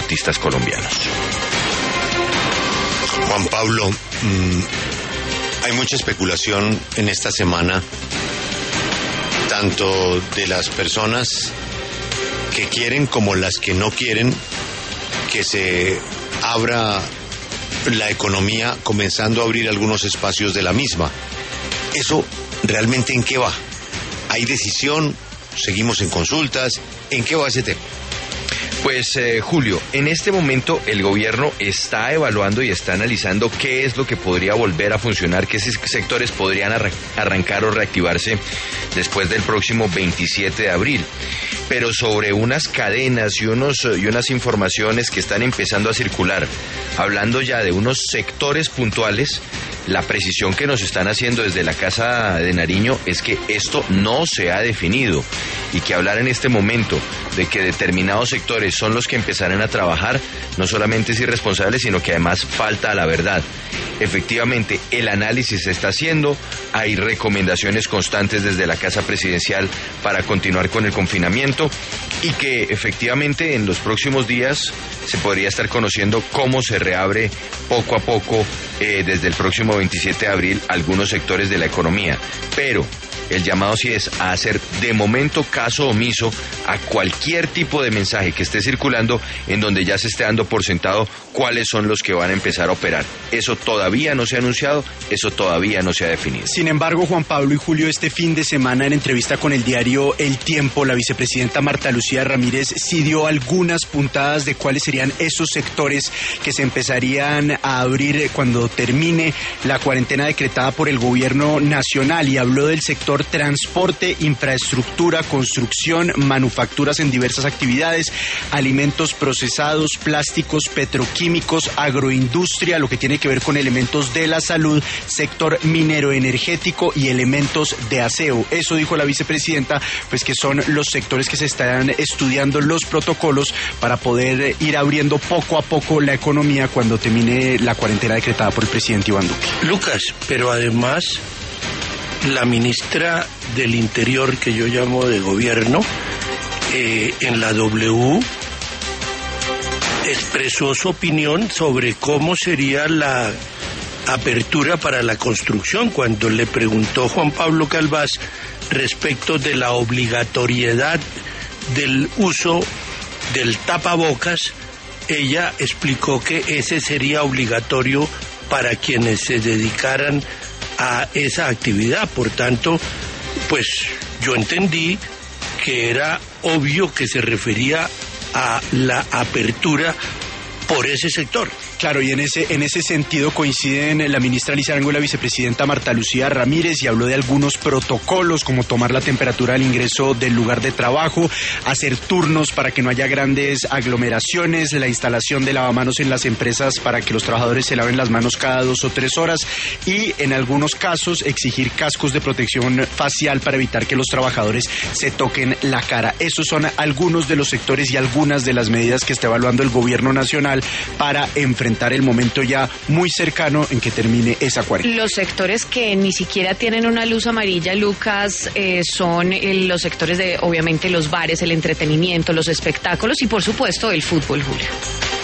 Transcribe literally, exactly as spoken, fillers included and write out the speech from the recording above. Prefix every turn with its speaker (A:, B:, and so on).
A: deportistas colombianos.
B: Juan Pablo, mmm, hay mucha especulación en esta semana, tanto de las personas que quieren como las que no quieren que se abra la economía, comenzando a abrir algunos espacios de la misma. ¿Eso realmente en qué va? ¿Hay decisión? ¿Seguimos en consultas? ¿En qué va ese tema?
A: Pues eh, Julio, en este momento el gobierno está evaluando y está analizando qué es lo que podría volver a funcionar, qué sectores podrían arran- arrancar o reactivarse después del próximo veintisiete de abril. Pero sobre unas cadenas y, unos, y unas informaciones que están empezando a circular, hablando ya de unos sectores puntuales, la precisión que nos están haciendo desde la Casa de Nariño es que esto no se ha definido y que hablar en este momento de que determinados sectores son los que empezarán a trabajar no solamente es irresponsable, sino que además falta a la verdad. Efectivamente, el análisis se está haciendo, hay recomendaciones constantes desde la Casa Presidencial para continuar con el confinamiento y que efectivamente en los próximos días se podría estar conociendo cómo se reabre poco a poco eh, desde el próximo veintisiete de abril algunos sectores de la economía. Pero el llamado sí es a hacer de momento caso omiso a cualquier tipo de mensaje que esté circulando en donde ya se esté dando por sentado cuáles son los que van a empezar a operar. Eso todavía no se ha anunciado, eso todavía no se ha definido.
C: Sin embargo, Juan Pablo y Julio, este fin de semana en entrevista con el diario El Tiempo, la vicepresidenta Marta Lucía Ramírez sí dio algunas puntadas de cuáles serían esos sectores que se empezarían a abrir cuando termine la cuarentena decretada por el gobierno nacional, y habló del sector transporte, infraestructura, construcción, manufacturas en diversas actividades, alimentos procesados, plásticos, petroquímicos, agroindustria, lo que tiene que ver con elementos de la salud, sector minero energético y elementos de aseo. Eso dijo la vicepresidenta, pues que son los sectores que se están estudiando los protocolos para poder ir abriendo poco a poco la economía cuando termine la cuarentena decretada por el presidente Iván Duque.
D: Lucas, pero además la ministra del Interior, que yo llamo de gobierno, eh, en la W expresó su opinión sobre cómo sería la apertura para la construcción cuando le preguntó Juan Pablo Calvás respecto de la obligatoriedad del uso del tapabocas. Ella explicó que ese sería obligatorio para quienes se dedicaran a esa actividad. Por tanto, pues yo entendí que era obvio que se refería a la apertura por ese sector.
C: Claro, y en ese en ese sentido coinciden la ministra Alicia Arango y la vicepresidenta Marta Lucía Ramírez, y habló de algunos protocolos como tomar la temperatura al ingreso del lugar de trabajo, hacer turnos para que no haya grandes aglomeraciones, la instalación de lavamanos en las empresas para que los trabajadores se laven las manos cada dos o tres horas y en algunos casos exigir cascos de protección facial para evitar que los trabajadores se toquen la cara. Esos son algunos de los sectores y algunas de las medidas que está evaluando el gobierno nacional para enfrentar el momento ya muy cercano en que termine esa cuarentena.
E: Los sectores que ni siquiera tienen una luz amarilla, Lucas, eh, son eh, los sectores de, obviamente, los bares, el entretenimiento, los espectáculos y, por supuesto, el fútbol, Julio.